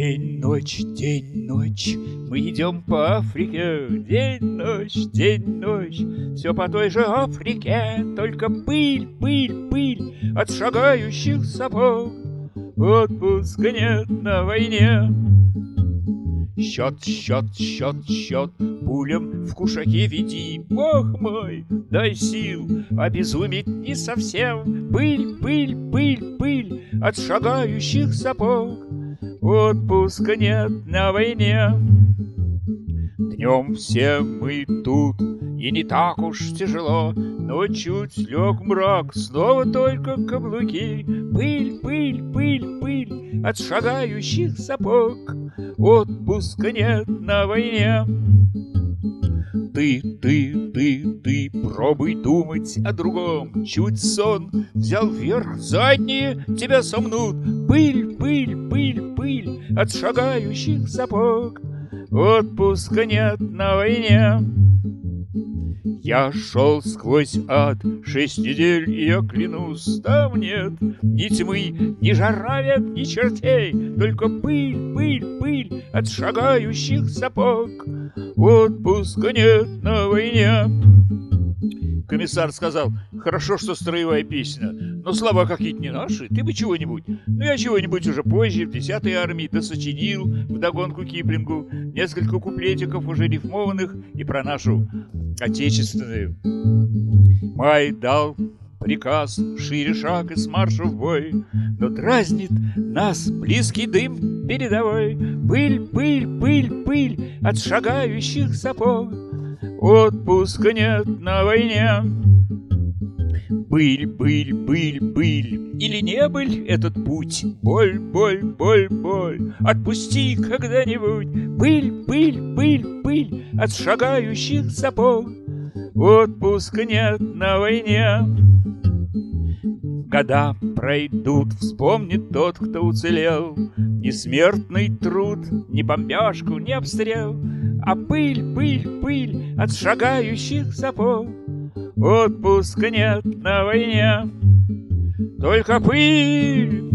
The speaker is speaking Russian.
день, ночь, мы идем по Африке. День, ночь, все по той же Африке. Только пыль, пыль, пыль от шагающих сапог. Отпуска нет на войне. Счет, пулям в кушаке веди. Бог мой, дай сил, обезуметь не совсем. Пыль, пыль, пыль, пыль от шагающих сапог. Отпуска нет на войне. Днем все мы тут, и не так уж тяжело, но чуть лег мрак, снова только каблуки. Пыль, пыль, пыль, пыль от шагающих сапог. Отпуска нет на войне. Ты, пробуй думать о другом. Чуть сон взял вверх, задние тебя сомнут. Пыль, пыль, пыль, пыль от шагающих сапог. Отпуска нет на войне. Я шел сквозь ад 6 недель, и я клянусь, там нет ни тьмы, ни жара, ни чертей, только пыль, пыль, пыль от шагающих сапог. Отпуска нет на войне. Комиссар сказал: хорошо, что строевая песня, но слова какие-то не наши, ты бы чего-нибудь. Ну, я чего-нибудь уже позже, в 10-й армии, досочинил вдогонку Киплингу несколько куплетиков уже рифмованных и про нашу отечественную. Май дал приказ, шире шаг и с марша в бой, но дразнит нас близкий дым передовой. Пыль, пыль, пыль, пыль от шагающих сапог. Отпуска нет на войне. Быль, быль, быль, быль, или не быль этот путь? Боль, боль, боль, боль, отпусти когда-нибудь. Пыль, пыль, пыль, пыль от шагающих сапог. Отпуска нет на войне. Года пройдут, вспомнит тот, кто уцелел. Ни смертный труд, ни бомбежку, ни обстрел, а пыль, пыль, пыль от шагающих сапог. Отпуска нет на войне. Только пыль,